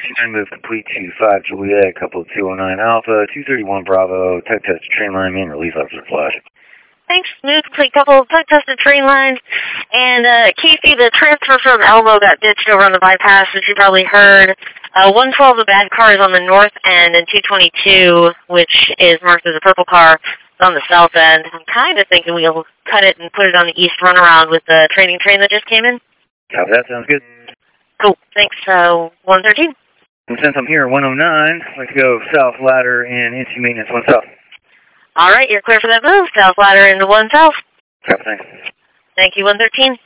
69 move complete to 5 Juliet, couple 209 Alpha, 231 Bravo, tech test train line, main release officer flash. Thanks, move complete, couple tech tested train lines. And Casey, the transfer from Elmo got ditched over on the bypass, as you probably heard. 112, the bad car, is on the north end, and 222, which is marked as a purple car, is on the south end. I'm kind of thinking we'll cut it and put it on the east runaround with the training train that just came in. Copy that, sounds good. Cool, thanks. 113. And since I'm here at 109, I'd like to go south ladder and into maintenance 1 south. All right, you're clear for that move. South ladder into 1 south. Copy, thanks. Thank you, 113.